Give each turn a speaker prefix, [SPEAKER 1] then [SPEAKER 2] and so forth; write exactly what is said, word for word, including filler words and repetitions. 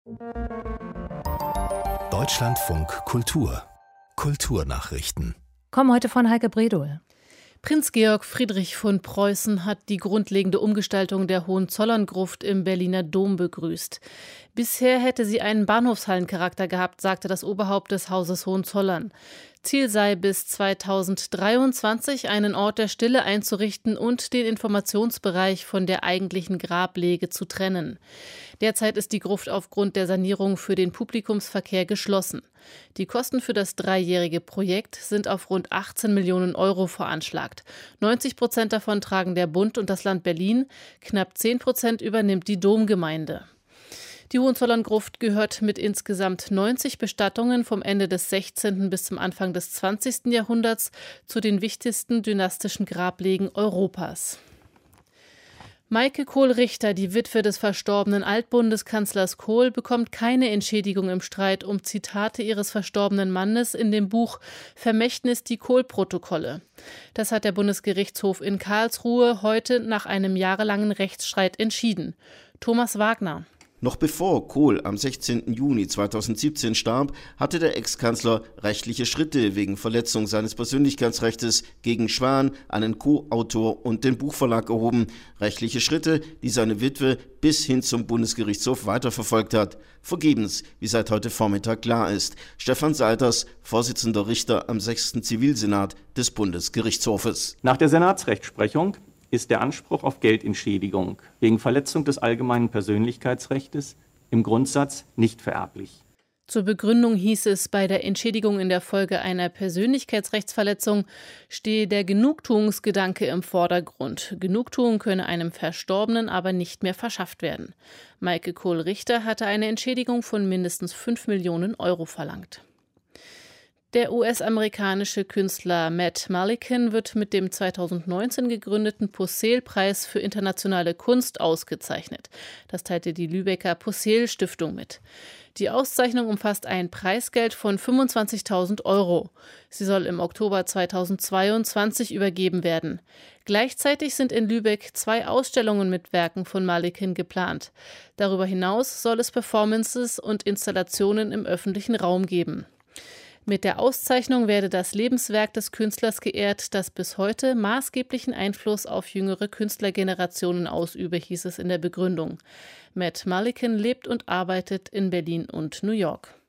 [SPEAKER 1] Deutschlandfunk Kultur Kulturnachrichten.
[SPEAKER 2] Kommen heute von Heike Bredow.
[SPEAKER 3] Prinz Georg Friedrich von Preußen hat die grundlegende Umgestaltung der Hohenzollern-Gruft im Berliner Dom begrüßt. Bisher hätte sie einen Bahnhofshallencharakter gehabt, sagte das Oberhaupt des Hauses Hohenzollern. Ziel sei bis zweitausenddreiundzwanzig einen Ort der Stille einzurichten und den Informationsbereich von der eigentlichen Grablege zu trennen. Derzeit ist die Gruft aufgrund der Sanierung für den Publikumsverkehr geschlossen. Die Kosten für das dreijährige Projekt sind auf rund achtzehn Millionen Euro veranschlagt. neunzig Prozent davon tragen der Bund und das Land Berlin, knapp zehn Prozent übernimmt die Domgemeinde. Die Hohenzollern-Gruft gehört mit insgesamt neunzig Bestattungen vom Ende des sechzehnten bis zum Anfang des zwanzigsten Jahrhunderts zu den wichtigsten dynastischen Grablegen Europas. Maike Kohl-Richter, die Witwe des verstorbenen Altbundeskanzlers Kohl, bekommt keine Entschädigung im Streit um Zitate ihres verstorbenen Mannes in dem Buch Vermächtnis die Kohl-Protokolle. Das hat der Bundesgerichtshof in Karlsruhe heute nach einem jahrelangen Rechtsstreit entschieden. Thomas Wagner.
[SPEAKER 4] Noch bevor Kohl am sechzehnten Juni zweitausendsiebzehn starb, hatte der Ex-Kanzler rechtliche Schritte wegen Verletzung seines Persönlichkeitsrechts gegen Schwan, einen Co-Autor und den Buchverlag erhoben. Rechtliche Schritte, die seine Witwe bis hin zum Bundesgerichtshof weiterverfolgt hat. Vergebens, wie seit heute Vormittag klar ist. Stefan Seiters, Vorsitzender Richter am sechsten Zivilsenat des Bundesgerichtshofes.
[SPEAKER 5] Nach der Senatsrechtsprechung ist der Anspruch auf Geldentschädigung wegen Verletzung des allgemeinen Persönlichkeitsrechts im Grundsatz nicht vererblich.
[SPEAKER 3] Zur Begründung hieß es, bei der Entschädigung in der Folge einer Persönlichkeitsrechtsverletzung stehe der Genugtuungsgedanke im Vordergrund. Genugtuung könne einem Verstorbenen aber nicht mehr verschafft werden. Maike Kohl-Richter hatte eine Entschädigung von mindestens fünf Millionen Euro verlangt. Der U S-amerikanische Künstler Matt Mullican wird mit dem zweitausendneunzehn gegründeten Possehl-Preis für internationale Kunst ausgezeichnet. Das teilte die Lübecker Possehl-Stiftung mit. Die Auszeichnung umfasst ein Preisgeld von fünfundzwanzigtausend Euro. Sie soll im Oktober zweitausendzweiundzwanzig übergeben werden. Gleichzeitig sind in Lübeck zwei Ausstellungen mit Werken von Mullican geplant. Darüber hinaus soll es Performances und Installationen im öffentlichen Raum geben. Mit der Auszeichnung werde das Lebenswerk des Künstlers geehrt, das bis heute maßgeblichen Einfluss auf jüngere Künstlergenerationen ausübe, hieß es in der Begründung. Matt Mullican lebt und arbeitet in Berlin und New York.